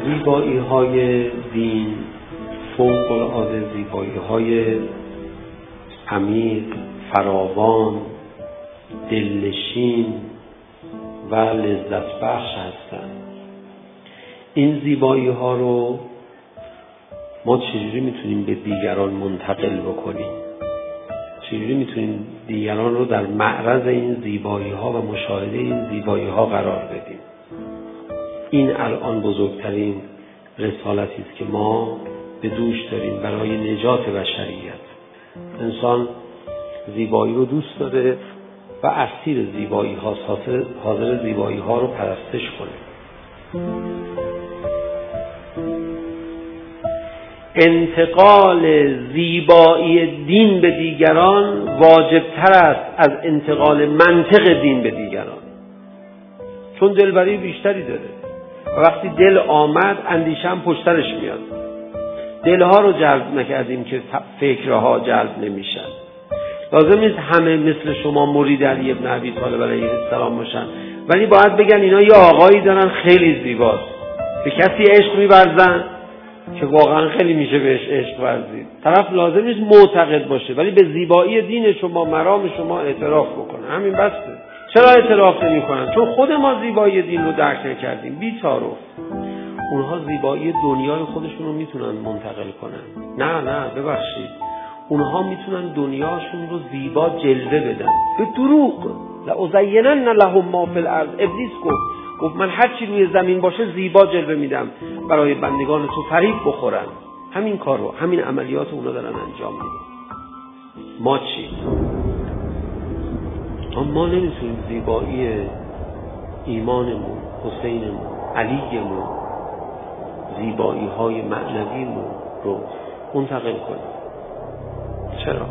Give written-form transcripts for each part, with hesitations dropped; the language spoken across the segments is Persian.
زیبایی های دین فوق العاده زیبایی های عمیق، فراوان، دلنشین و لذت بخش هستند. این زیبایی ها رو ما چجوری میتونیم به دیگران منتقل بکنیم؟ چجوری میتونیم دیگران رو در معرض این زیبایی ها و مشاهده این زیبایی ها قرار بدیم؟ این الان بزرگترین رسالتی است که ما به دوش داریم برای نجات بشریت. انسان زیبایی رو دوست داره و اسیر زیبایی ها، حاضر زیبایی ها رو پرستش کنه. انتقال زیبایی دین به دیگران واجبتر است از انتقال منطق دین به دیگران، چون دلبری بیشتری داره و وقتی دل آمد اندیشه هم پشترش میاد. دلها رو جلب نکردیم که فکرها جلب نمیشن. لازم نیست همه مثل شما مرید علی ابن ابی طالب علیه السلام باشن، ولی باید بگن اینا یه آقایی دارن خیلی زیباست. به کسی عشق می‌ورزن که واقعا خیلی میشه بهش عشق ورزید. طرف لازم نیست معتقد باشه ولی به زیبایی دین شما، مرام شما اعتراف بکنه. همین بسته. چرا اعتراف نمی‌کنن؟ چون خود ما زیبایی دین رو درک نکردیم. بی‌تعارف. اونها زیبایی دنیای خودشون رو میتونن منتقل کنن. نه ببخشید، اونها میتونن دنیاشون رو زیبا جلوه بدن به دروغ. لأزینن لهم ما فی الارض. ابلیس گفت من هر چی روی زمین باشه زیبا جلوه میدم برای بندگان تو فریب بخورن. همین کار رو، همین عملیات اونا دارن انجام میدن. ما چی؟ ما نمیتونیم زیبایی ایمانمون، حسینمون، علیمون، زیبایی های معنویمون رو منتقل کنیم. چرا؟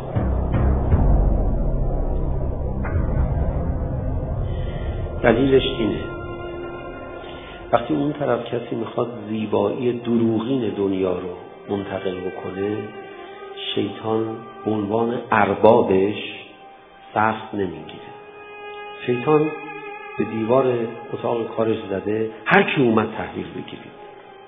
دلیلش اینه، وقتی اون طرف کسی میخواد زیبایی دروغین دنیا رو منتقل بکنه، شیطان به عنوان اربابش سخت نمیگیره. شیطان به دیوار اتاق کارش زده، هر کی اومد تحویل بگیرید.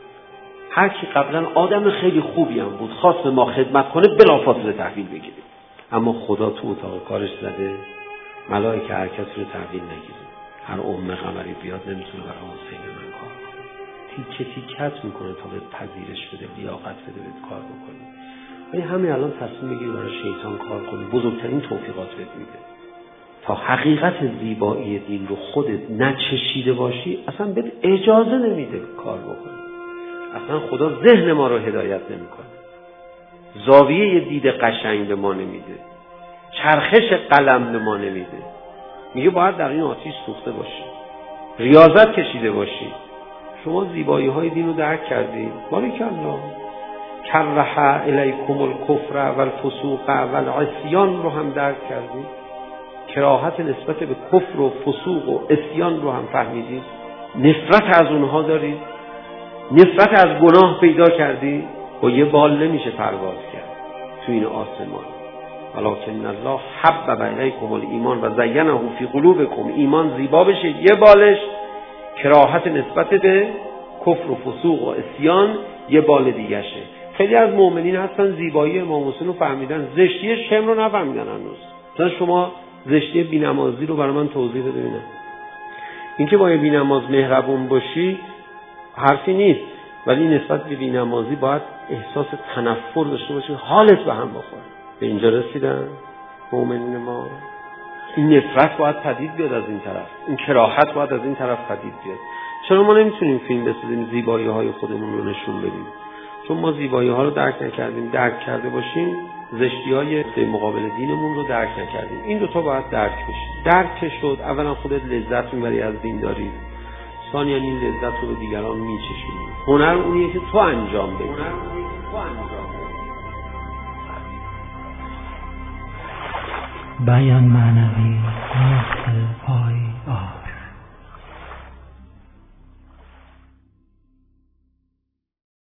هر کی قبلا آدم خیلی خوبی هم بود خواست به ما خدمت کنه، بلافاصله تحویل بگیرید. اما خدا تو اتاق کارش زده ملائکه هر کسی رو تحویل نگیره. هر قمری بیاد نمیتونه برای حسین من کار کنه. تیکه تیکت میکنه تا به پذیرش بده، لیاقت بده به کار بکنی. ولی همین الان تصمیم بگیری برای شیطان کار کنی، بزرگترین توفیقات بهت میده. تا حقیقت زیبایی دین رو خودت نچشیده باشی اصلا بهت اجازه نمیده کار بکنی. اصلا خدا ذهن ما رو هدایت نمیکنه، زاویه دید قشنگ به ما نمیده، چرخش قلم به ما نمیده. میگه باید در این آتیش سوخته باشی، ریاضت کشیده باشی. شما زیبایی های دین رو درک کردید، باریکالله. کره الیکم الکفر و الفسوق و العصیان رو هم درک کردید، کراهت نسبت به کفر و فسوق و عصیان رو هم فهمیدید، نفرت از اونها دارید، نفرت از گناه پیدا کردی. با یه بال نمیشه پرواز کرد تو این آسمان. ولکن الله حبب الیکم الایمان و زینه فی قلوبکم. ایمان زیبا بشه، یه بالش کراهت نسبت به کفر و فسوق و عصیان یه بال دیگه شه. خیلی از مؤمنین هستن زیبایی امام حسین رو فهمیدن، زشتی شم رو نفهمیدن هنوز. مثلا شما زشتی بی‌نمازی رو برای من توضیح بده ببینم. اینکه با بی‌نماز مهربون باشی حرفی نیست، ولی نسبت به بی‌نمازی باید احساس تنفر داشته باشی، حالت به هم بخوره. به اینجا رسیدن مؤمنین ما. این نفرت باید پدید بیاد از این طرف، این کراهت باید از این طرف پدید بیاد. چرا ما نمیتونیم فیلم بسازیم زیبایی های خودمون رو نشون بدیم؟ چون ما زیبایی ها رو درک نکردیم. درک کرده باشیم زشتی های مقابل دینمون رو درک نکردیم. این دوتا باید درک بشه. درک شد، اولا خودت لذت میبری از دینداری، ثانیاً این لذت رو به دیگران میچشونی. هنر اونیه که تو انجام بدی. بیان معنوی نقطه پای